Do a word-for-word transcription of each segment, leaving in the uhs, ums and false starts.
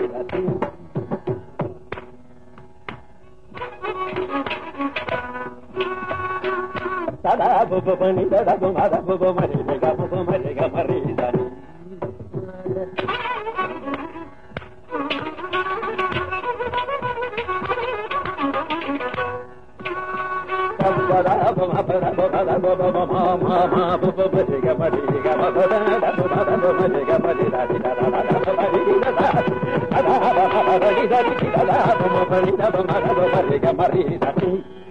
Sada bubu bani sada buma da bubu mari ga bubu mari ga mari dani. Sada buma pada buma da bubu mama mama bubu mari ga mari ga bubu da da bubu da bubu mari ga mari da da da da da mari da da. Ada ada ada di da di da da bubu mari da buma da bubu mari ga mari dani.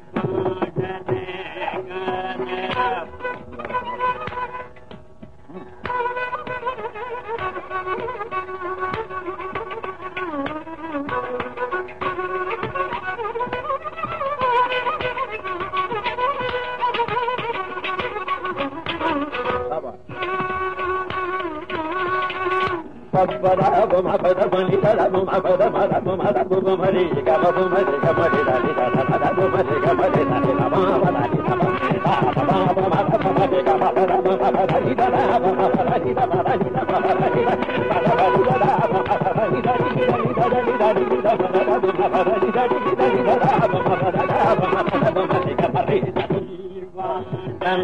Pada buma pada bani pada buma pada pada buma pada buma mari ga buma mari ga mari da da da da buma mari ga mari da da da buma pada di da buma pada buma pada mari ga pada buma pada di da da buma pada di da pada di da pada di da pada di da da buma pada di da di da di da di da di da buma pada di da di da di da da buma pada da buma pada buma mari ga mari da dan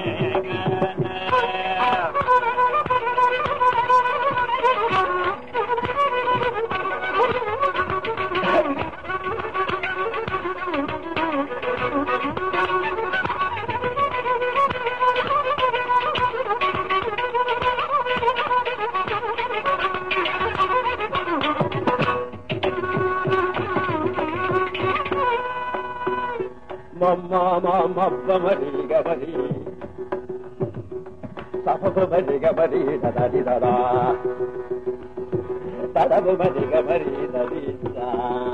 Mama mama bamari gabari Safa bamari gabari da da di da da Da da bamari gabari da di da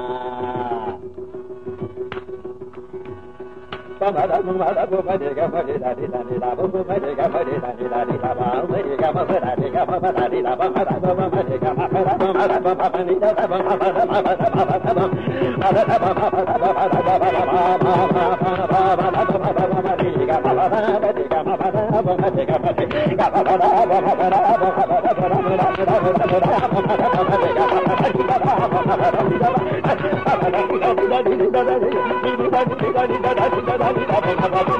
Bama da bama da bamari gabari da di da di da bamari gabari da di da di da bamari gabari da di gabari da di da bama da bamari gabari da bama da bama ni da bama da bama da bama da bama ada da bama da bama da bama da